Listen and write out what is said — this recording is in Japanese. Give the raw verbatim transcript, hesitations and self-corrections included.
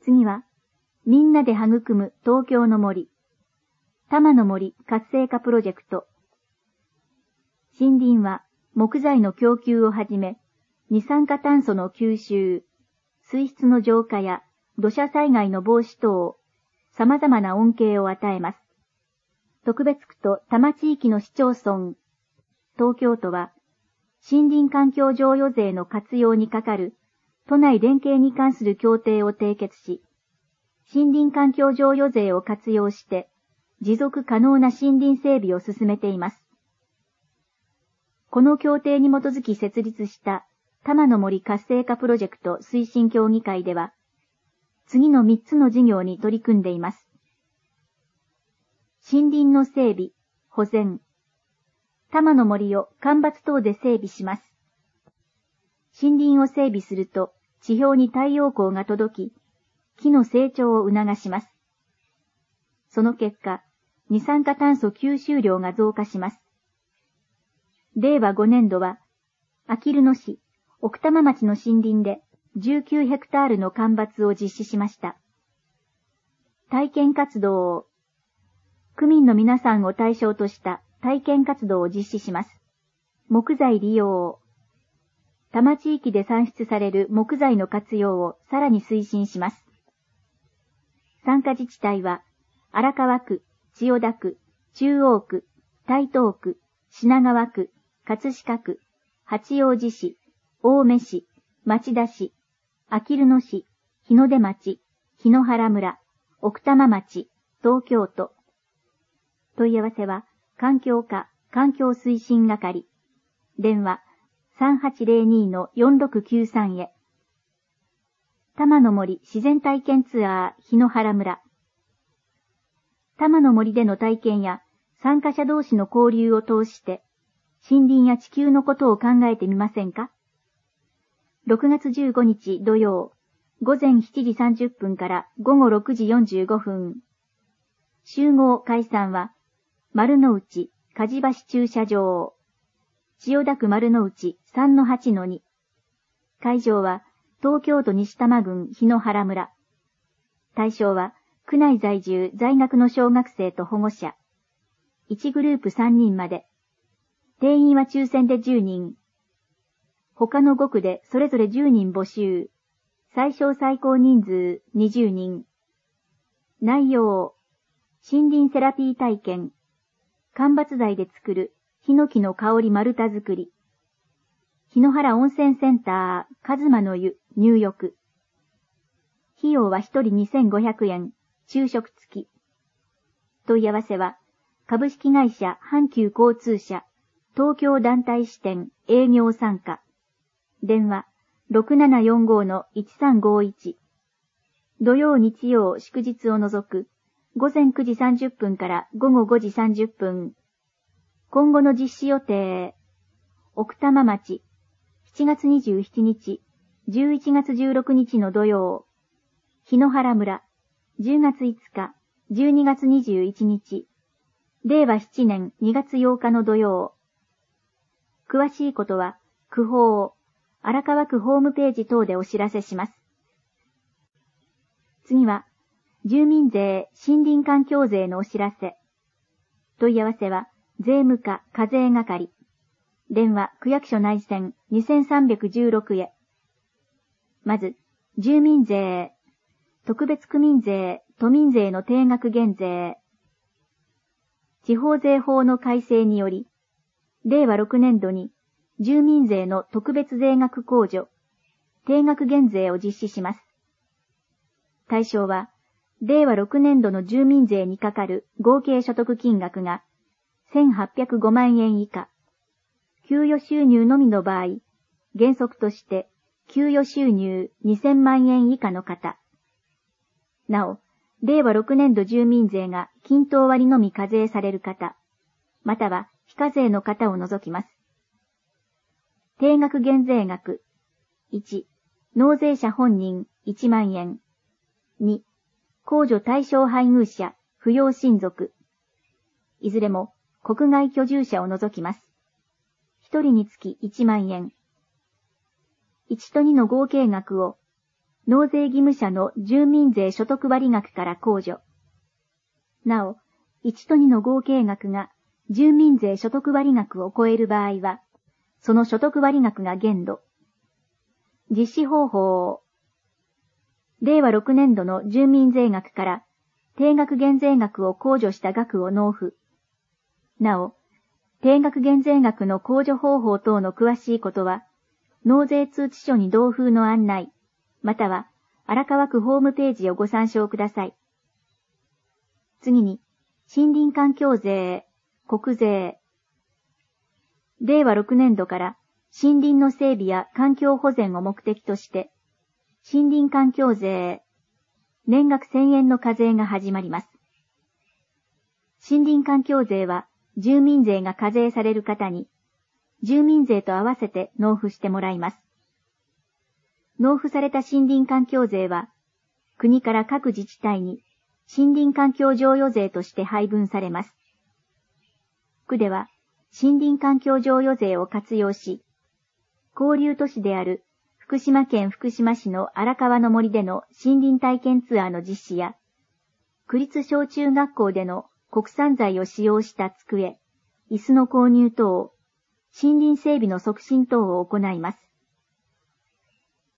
次は、みんなで育む東京の森。多摩の森活性化プロジェクト。森林は木材の供給をはじめ、二酸化炭素の吸収、水質の浄化や土砂災害の防止等、様々な恩恵を与えます。特別区と多摩地域の市町村、東京都は、森林環境譲与税の活用にかかる都内連携に関する協定を締結し、森林環境譲与税を活用して持続可能な森林整備を進めています。この協定に基づき設立した多摩の森活性化プロジェクト推進協議会では、次のみっつの事業に取り組んでいます。森林の整備、保全。多摩の森を間伐等で整備します。森林を整備すると地表に太陽光が届き、木の成長を促します。その結果、二酸化炭素吸収量が増加します。れいわごねんどは、あきる野市、奥多摩町の森林でじゅうきゅうヘクタールの間伐を実施しました。体験活動を、区民の皆さんを対象とした体験活動を実施します。木材利用。多摩地域で産出される木材の活用をさらに推進します。参加自治体は、荒川区、千代田区、中央区、台東区、品川区、葛飾区、八王子市、青梅市、町田市、あきる野市、日の出町、檜原村、奥多摩町、東京都。問い合わせは、環境課、環境推進係。電話、さんはちゼロにのよんろくきゅうさん へ。多摩の森自然体験ツアー檜原村。多摩の森での体験や参加者同士の交流を通して、森林や地球のことを考えてみませんか？ろくがつじゅうごにち土曜、午前しちじさんじゅっぷんから午後ろくじよんじゅうごふん。集合解散は、丸の内、梶橋駐車場。千代田区丸の内 さんのはちのに。会場は、東京都西多摩郡檜原村。対象は、区内在住在学の小学生と保護者。いちグループさんにんまで。定員は抽選でじゅうにん。他のごくでそれぞれじゅうにん募集。最小最高人数にじゅうにん。内容。森林セラピー体験。間伐材で作るヒノキの香り丸太作り。檜原温泉センター、カズマの湯、入浴。費用はひとりにせんごひゃくえん、昼食付き。問い合わせは、株式会社阪急交通社、東京団体支店営業参加。電話、ろくななよんごのいちさんごいち。土曜日曜祝日を除く、午前くじさんじゅっぷんから午後ごじさんじゅっぷん。今後の実施予定。奥多摩町、しちがつにじゅうしちにち、じゅういちがつじゅうろくにちの土曜。檜原村、じゅうがついつか、じゅうにがつにじゅういちにち。れいわななねんにがつようかの土曜。詳しいことは、区法、荒川区ホームページ等でお知らせします。次は、住民税森林環境税のお知らせ。問い合わせは、税務課課税係。電話区役所内線にせんさんびゃくじゅうろくへ。まず、住民税、特別区民税、都民税の定額減税。地方税法の改正により、れいわろくねんどに住民税の特別税額控除、定額減税を実施します。対象は、れいわろくねんどの住民税にかかる合計所得金額がせんはっぴゃくごまんえん以下、給与収入のみの場合、原則として給与収入にせんまんえん以下の方。なお、れいわろくねんど住民税が均等割のみ課税される方、または非課税の方を除きます。定額減税額。いち、納税者本人いちまんえん。に、控除対象配偶者、扶養親族。いずれも国外居住者を除きます。ひとりにつきいちまんえん。いちとにの合計額を納税義務者の住民税所得割額から控除。なお、いちとにの合計額が住民税所得割額を超える場合は、その所得割額が限度。実施方法。れいわろくねんどの住民税額から定額減税額を控除した額を納付。なお、定額減税額の控除方法等の詳しいことは、納税通知書に同封の案内、または荒川区ホームページをご参照ください。次に、森林環境税、国税。れいわろくねんどから森林の整備や環境保全を目的として、森林環境税、年額せんえんの課税が始まります。森林環境税は住民税が課税される方に、住民税と合わせて納付してもらいます。納付された森林環境税は、国から各自治体に森林環境譲与税として配分されます。区では森林環境譲与税を活用し、交流都市である福島県福島市の荒川の森での森林体験ツアーの実施や、区立小中学校での国産材を使用した机、椅子の購入等、森林整備の促進等を行います。